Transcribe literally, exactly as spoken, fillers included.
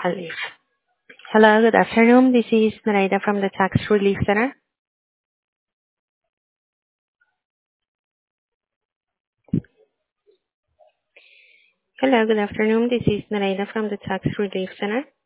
Relief. Hello, good afternoon. This is Nareda from the Tax Relief Center. Hello, good afternoon. This is Nareda from the Tax Relief Center.